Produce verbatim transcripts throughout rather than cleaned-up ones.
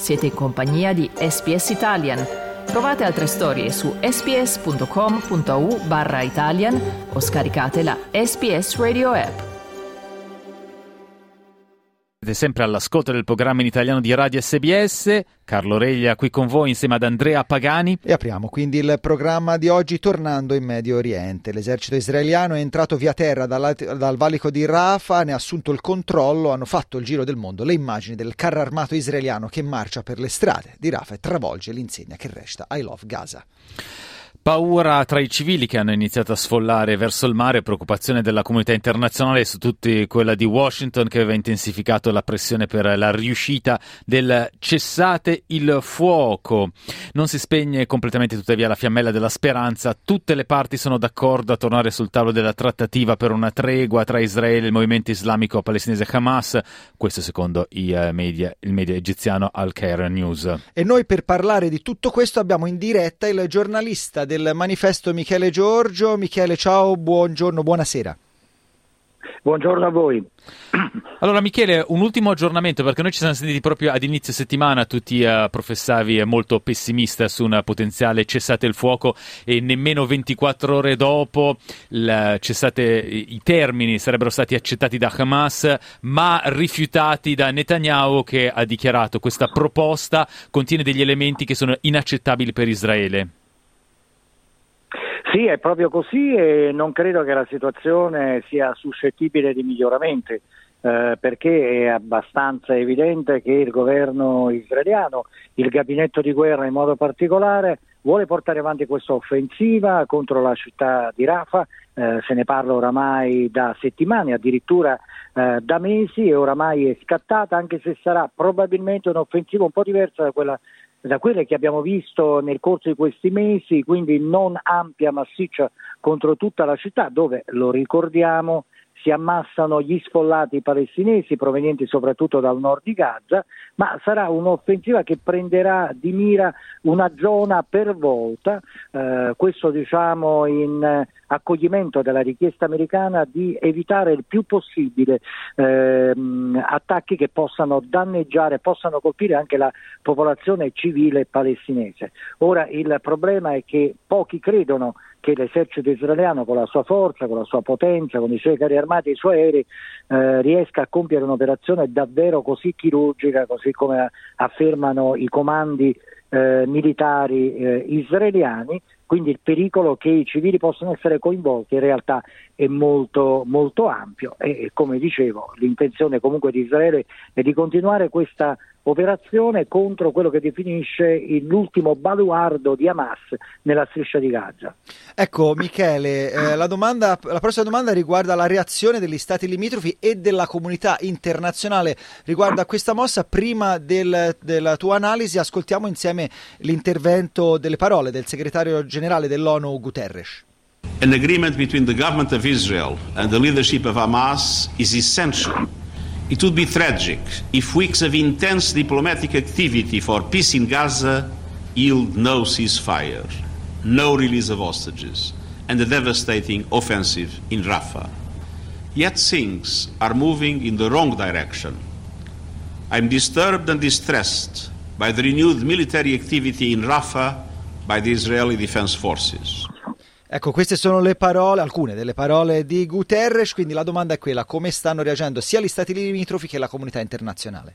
Siete in compagnia di S B S Italian. Trovate altre storie su sbs.com.au barra Italian o scaricate la S B S Radio app. Siete sempre all'ascolto del programma in italiano di Radio S B S. Carlo Reglia qui con voi insieme ad Andrea Pagani. E apriamo quindi il programma di oggi tornando in Medio Oriente. L'esercito israeliano è entrato via terra dal, dal valico di Rafah, ne ha assunto il controllo, hanno fatto il giro del mondo le immagini del carro armato israeliano che marcia per le strade di Rafah e travolge l'insegna che recita I love Gaza. Paura tra i civili che hanno iniziato a sfollare verso il mare, preoccupazione della comunità internazionale, su tutti quella di Washington che aveva intensificato la pressione per la riuscita del cessate il fuoco. Non si spegne completamente tuttavia la fiammella della speranza, tutte le parti sono d'accordo a tornare sul tavolo della trattativa per una tregua tra Israele e il movimento islamico palestinese Hamas, questo secondo i media, il media egiziano Al Qaeda News. E noi per parlare di tutto questo abbiamo in diretta il giornalista del Manifesto Michele Giorgio. Michele, ciao, buongiorno, buonasera. Buongiorno a voi. Allora Michele, un ultimo aggiornamento, perché noi ci siamo sentiti proprio ad inizio settimana, tu ti uh, professavi molto pessimista su un potenziale cessate il fuoco e nemmeno ventiquattro ore dopo il cessate, i termini sarebbero stati accettati da Hamas ma rifiutati da Netanyahu, che ha dichiarato questa proposta contiene degli elementi che sono inaccettabili per Israele. Sì, è proprio così e non credo che la situazione sia suscettibile di miglioramenti, eh, perché è abbastanza evidente che il governo israeliano, il gabinetto di guerra in modo particolare, vuole portare avanti questa offensiva contro la città di Rafah, eh, se ne parla oramai da settimane, addirittura eh, da mesi, e oramai è scattata, anche se sarà probabilmente un'offensiva un po' diversa da quella da quelle che abbiamo visto nel corso di questi mesi, quindi non ampia, massiccia contro tutta la città, dove, lo ricordiamo, si ammassano gli sfollati palestinesi provenienti soprattutto dal nord di Gaza, ma sarà un'offensiva che prenderà di mira una zona per volta, eh, questo diciamo in accoglimento della richiesta americana di evitare il più possibile eh, attacchi che possano danneggiare, possano colpire anche la popolazione civile palestinese. Ora il problema è che pochi credono che l'esercito israeliano, con la sua forza, con la sua potenza, con i suoi carri armati e i suoi aerei, eh, riesca a compiere un'operazione davvero così chirurgica, così come affermano i comandi eh, militari eh, israeliani. Quindi il pericolo che i civili possano essere coinvolti in realtà è molto, molto ampio e, e come dicevo l'intenzione comunque di Israele è di continuare questa operazione contro quello che definisce l'ultimo baluardo di Hamas nella striscia di Gaza. Ecco Michele, eh, la, domanda, la prossima domanda riguarda la reazione degli stati limitrofi e della comunità internazionale riguardo a questa mossa. Prima del, della tua analisi ascoltiamo insieme l'intervento delle parole del segretario generale dell'ONU Guterres. An agreement between the government of Israel and the leadership of Hamas is essential. It would be tragic if weeks of intense diplomatic activity for peace in Gaza yield no ceasefire, no release of hostages, and a devastating offensive in Rafah. Yet things are moving in the wrong direction. I'm disturbed and distressed by the renewed military activity in Rafah by the Israeli Defense Forces. Ecco, queste sono le parole, alcune delle parole di Guterres, quindi la domanda è quella: come stanno reagendo sia gli stati limitrofi che la comunità internazionale?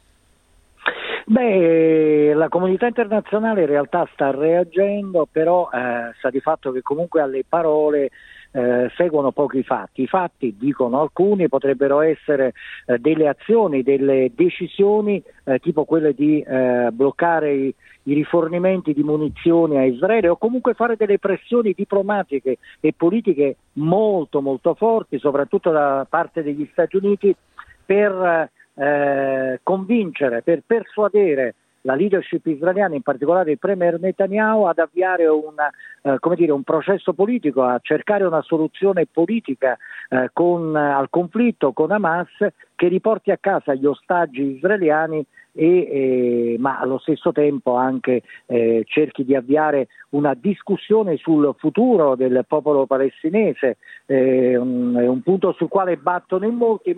Beh, la comunità internazionale in realtà sta reagendo, però eh, sta di fatto che comunque alle parole eh, seguono pochi fatti. I fatti, dicono alcuni, potrebbero essere eh, delle azioni, delle decisioni eh, tipo quelle di eh, bloccare i i rifornimenti di munizioni a Israele o comunque fare delle pressioni diplomatiche e politiche molto molto forti, soprattutto da parte degli Stati Uniti, per eh, convincere, per persuadere la leadership israeliana, in particolare il premier Netanyahu, ad avviare una, eh, come dire, un processo politico, a cercare una soluzione politica eh, con, al conflitto con Hamas, che riporti a casa gli ostaggi israeliani e, eh, ma allo stesso tempo anche eh, cerchi di avviare una discussione sul futuro del popolo palestinese, eh, un, un punto sul quale battono in molti, ma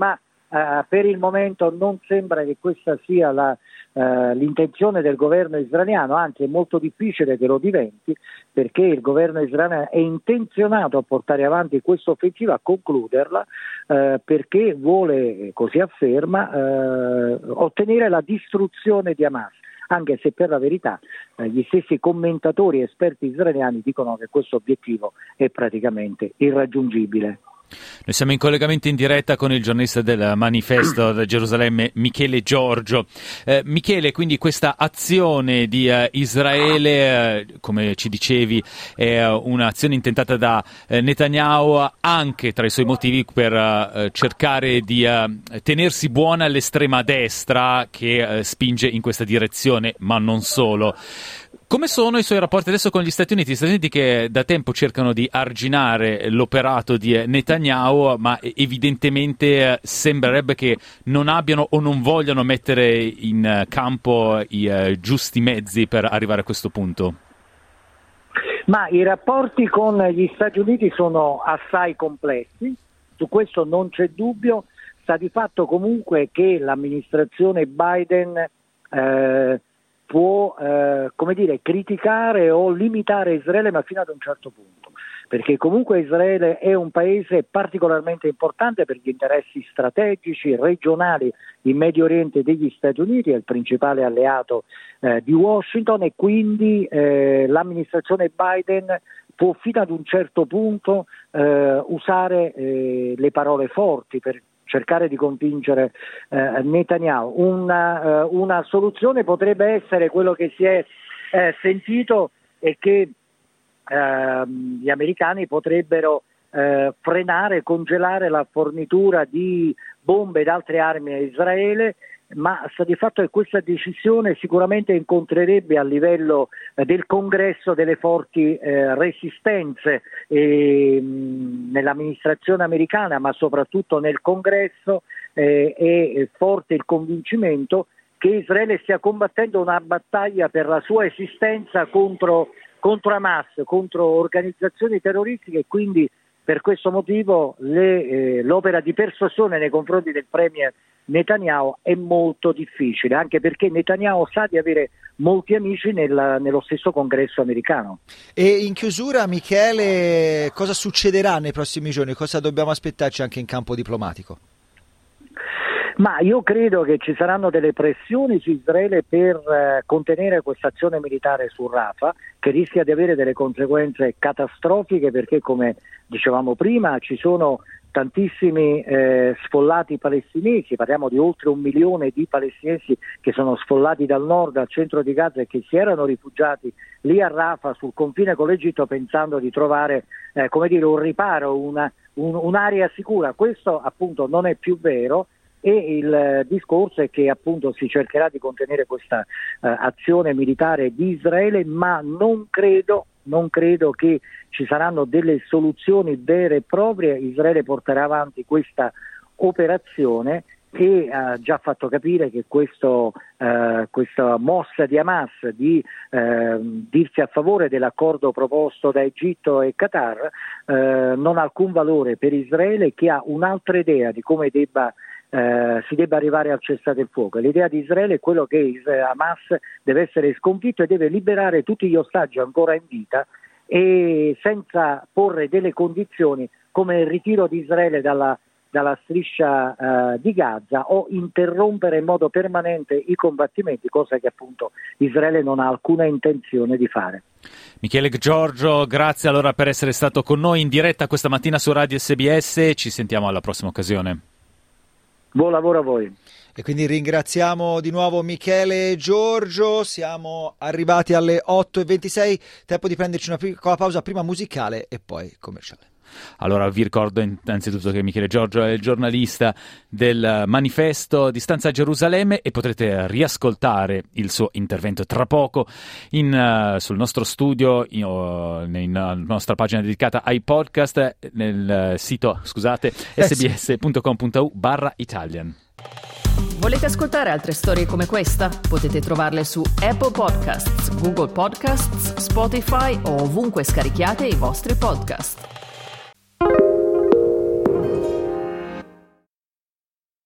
Uh, per il momento non sembra che questa sia la, uh, l'intenzione del governo israeliano, anzi è molto difficile che lo diventi, perché il governo israeliano è intenzionato a portare avanti questa offensiva, a concluderla, uh, perché vuole, così afferma, uh, ottenere la distruzione di Hamas, anche se per la verità uh, gli stessi commentatori e esperti israeliani dicono che questo obiettivo è praticamente irraggiungibile. Noi siamo in collegamento in diretta con il giornalista del Manifesto da Gerusalemme, Michele Giorgio. Eh, Michele, quindi questa azione di eh, Israele, eh, come ci dicevi, è uh, un'azione intentata da eh, Netanyahu, anche tra i suoi motivi per uh, cercare di uh, tenersi buona all'estrema destra che uh, spinge in questa direzione, ma non solo. Come sono i suoi rapporti adesso con gli Stati Uniti? Gli Stati Uniti che da tempo cercano di arginare l'operato di Netanyahu, ma evidentemente sembrerebbe che non abbiano o non vogliano mettere in campo i uh, giusti mezzi per arrivare a questo punto. Ma i rapporti con gli Stati Uniti sono assai complessi, su questo non c'è dubbio. Sta di fatto comunque che l'amministrazione Biden eh, può eh, come dire, criticare o limitare Israele, ma fino ad un certo punto, perché comunque Israele è un paese particolarmente importante per gli interessi strategici regionali in Medio Oriente degli Stati Uniti, è il principale alleato eh, di Washington, e quindi eh, l'amministrazione Biden può fino ad un certo punto eh, usare eh, le parole forti per cercare di convincere eh, Netanyahu. Una, uh, una soluzione potrebbe essere quello che si è eh, sentito, e che eh, gli americani potrebbero eh, frenare, congelare la fornitura di bombe ed altre armi a Israele, ma sta di fatto che questa decisione sicuramente incontrerebbe a livello eh, del Congresso delle forti eh, resistenze eh, nell'amministrazione americana, ma soprattutto nel Congresso eh, è forte il convincimento che Israele stia combattendo una battaglia per la sua esistenza contro, contro Hamas, contro organizzazioni terroristiche, e quindi per questo motivo le, eh, l'opera di persuasione nei confronti del premier Netanyahu è molto difficile, anche perché Netanyahu sa di avere molti amici nel, nello stesso congresso americano. E in chiusura, Michele, cosa succederà nei prossimi giorni? Cosa dobbiamo aspettarci anche in campo diplomatico? Ma io credo che ci saranno delle pressioni su Israele per eh, contenere questa azione militare su Rafah, che rischia di avere delle conseguenze catastrofiche, perché, come dicevamo prima, ci sono tantissimi eh, sfollati palestinesi, parliamo di oltre un milione di palestinesi che sono sfollati dal nord al centro di Gaza e che si erano rifugiati lì a Rafah sul confine con l'Egitto, pensando di trovare eh, come dire, un riparo, una, un, un'area sicura. Questo appunto non è più vero, e il discorso è che appunto si cercherà di contenere questa uh, azione militare di Israele, ma non credo, non credo che ci saranno delle soluzioni vere e proprie. Israele porterà avanti questa operazione e ha già fatto capire che questo, uh, questa mossa di Hamas di uh, dirsi a favore dell'accordo proposto da Egitto e Qatar uh, non ha alcun valore per Israele, che ha un'altra idea di come debba Eh, si debba arrivare al cessate il fuoco. L'idea di Israele è quello che Hamas deve essere sconfitto e deve liberare tutti gli ostaggi ancora in vita, e senza porre delle condizioni come il ritiro di Israele dalla, dalla striscia eh, di Gaza, o interrompere in modo permanente i combattimenti, cosa che appunto Israele non ha alcuna intenzione di fare. Michele Giorgio, grazie allora per essere stato con noi in diretta questa mattina su Radio S B S, ci sentiamo alla prossima occasione. Buon lavoro a voi. E quindi ringraziamo di nuovo Michele Giorgio. Siamo arrivati alle otto e ventisei, tempo di prenderci una piccola pausa, prima musicale e poi commerciale. Allora vi ricordo innanzitutto che Michele Giorgio è il giornalista del Manifesto di Stanza a Gerusalemme, e potrete riascoltare il suo intervento tra poco in, uh, sul nostro studio, in, uh, nella nostra pagina dedicata ai podcast, nel sito scusate sbs punto com punto a u barra Italian. Volete ascoltare altre storie come questa? Potete trovarle su Apple Podcasts, Google Podcasts, Spotify o ovunque scarichiate i vostri podcast.